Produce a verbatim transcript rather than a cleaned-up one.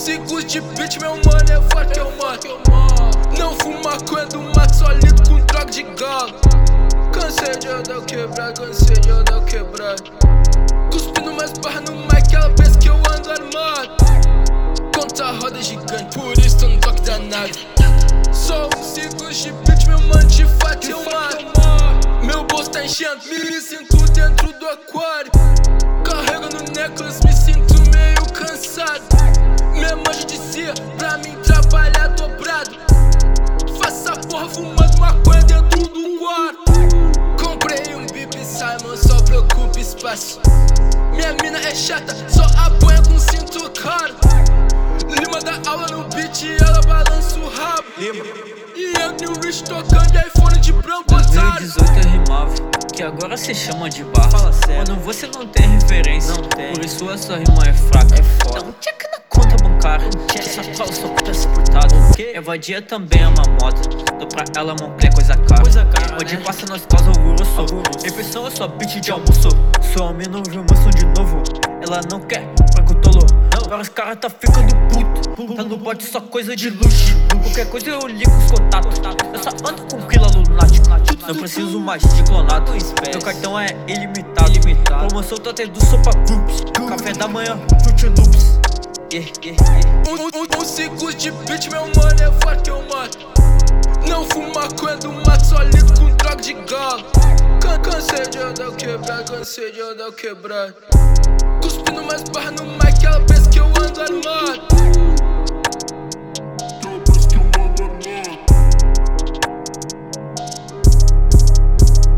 segundos de beat, meu mano, é forte que eu mato. Não fumo maconha do mato, só lido com droga de galo. Cansei de andar quebrado, cansei de andar quebrado. Cuspindo mais barra no mic, aquela vez que eu ando armado. Conta a roda gigante, por isso tô no toque da nave. Só um segundo de beat, meu mano, de fato eu mato. Meu bolso tá enchendo, me sinto dentro do aquário. Carrego no necklace, me sinto meio cansado. Minha mãe dizia pra mim trabalhar dobrado. Faça a porra fumando maconha dentro do quarto. Comprei um Bibi Simon, só preocupa espaço. Minha mina é chata, só apanha com cinto caro. Lima dá aula no beat e ela balança o rabo. Lima. E eu New Rich tocando iPhone de branco otário. dois mil e dezoito eu rimava, que agora se chama de barra. Fala sério. Quando você não tem referência, Não tem. por isso a sua rima é fraca. É foda. Dá um check na conta bancária, que essa fala só peça furtada. Evadia também é uma moda, dou pra ela Moncler coisa cara. Coisa cara, Onde né? passa nós causa alvoroço. Alvoroço. Refeição é só beat de almoço. Sua mina ouviu moção de novo, ela não quer, vai com tolo. Agora os caras tá ficando puto, tá no bote só coisa de luxo. Qualquer coisa eu ligo os contatos, eu só ando com pila lunático. Não preciso mais de clonado, meu cartão é ilimitado. Promoção tá tendo sopa groups, café da manhã, Fruit Loops. Yeah, yeah, yeah. Um, um, um segundo de beat, meu mano, é forte que eu mato. Não fumo maconha do mato, só lido com droga de galo. Can cansei de andar quebrado, cansei de andar quebrado. Cuspindo mais barra no mic, aquela vez que eu